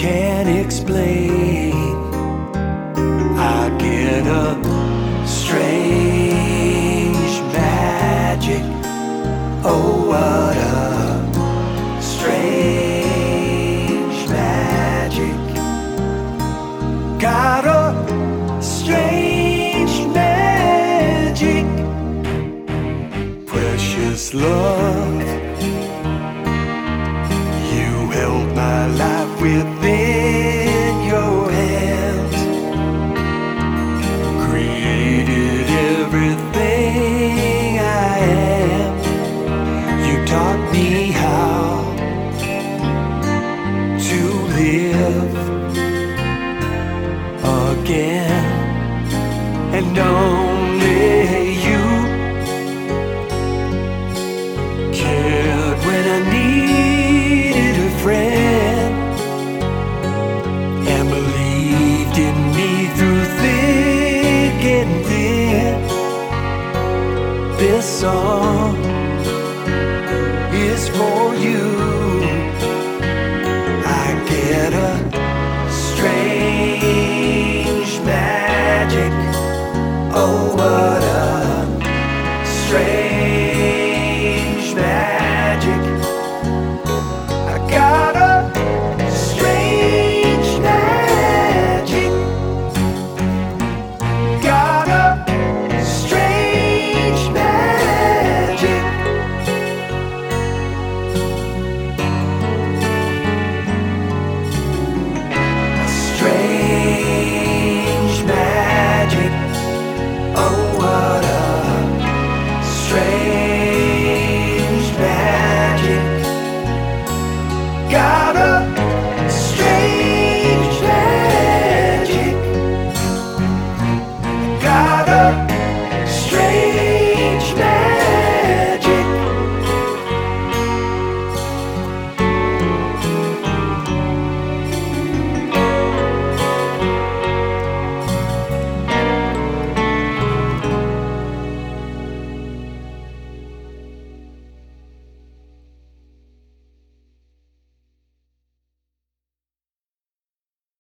can't explain. I get a strange magic. Oh, what a strange magic. Got a strange magic. Precious love, you held my life within your hands, created everything I am. You taught me how to live again, and only you cared when I needed a friend, and believed in me through thick and thin. This song